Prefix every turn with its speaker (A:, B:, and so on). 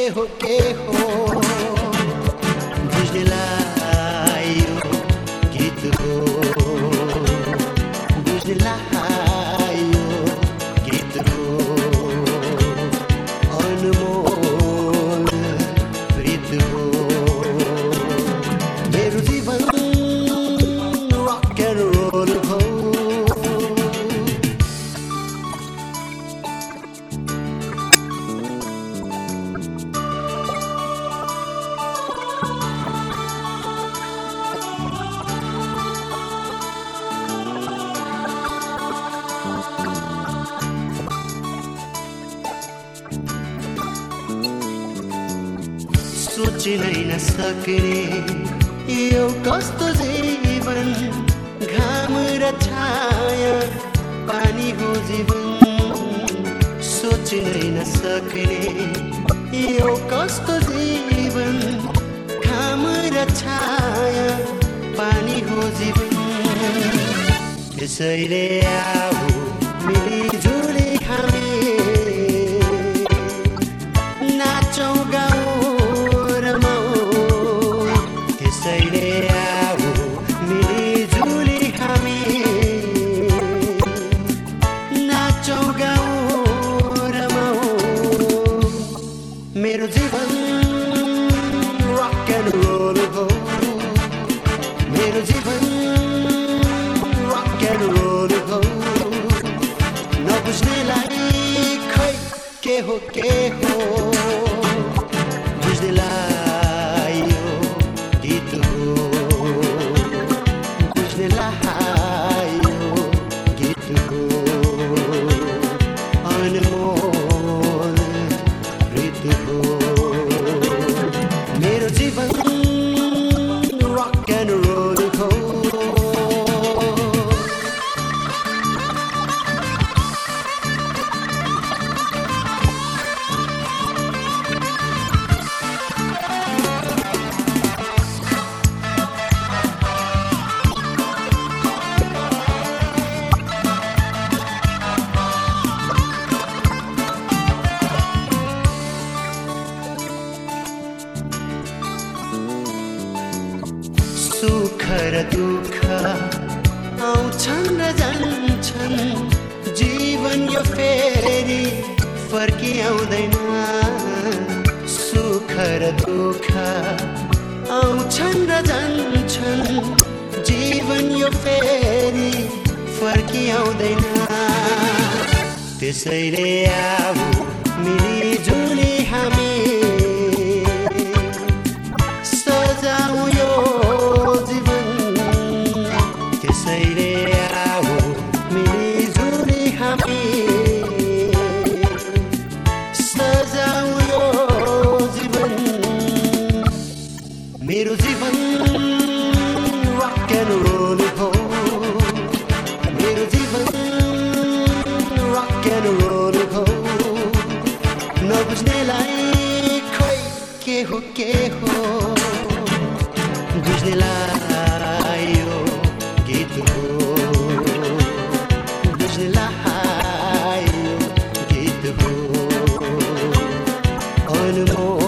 A: के हो बुझ्नेलाई यो गीत हो बुझ्नेलाई यो गीत हो अनमोल प्रीत हो मेरो जीवन रक एन्ड रोल हो सोचिनै नसक्ने यो कस्तो जीवन घाम र छाया पानी हो जीवन सोचिनै नसक्ने यो कस्तो जीवन घाम र छाया पानी हो जीवन त्यसैले आऊ मिलिजुली हामी नाचौँ गाउँ मेरो जीवन रक एन्ड रोल हो मेरो जीवन रक एन्ड रोल हो नबुझ्नेलाई खै के हो बुझ्नेलाई यो गीत हो बुझ्नेलाई यो गीत हो अनमोल मेरो जीवन रक एन्ड रोल हो सुख र दुःख आउँछन् र जान्छन् जीवन यो फेरि फर्किआउँदैन सुख र दुःख आउँछन् र जान्छन् जीवन यो फेरि फर्किआउँदैन त्यसैले आऊ मिलिजुली हामी सजाऊ यो त्यसैले आऊ मिलिजुली हामी सजाऊ यो जीवन मेरो जीवन रक एन्ड रोल हो मेरो जीवन रक एन्ड रोल हो नबुझ्नेलाई खै के हो बुझ्नेलाई यो गीत हो बुझ्नेलाई यो गीत हो अनमोल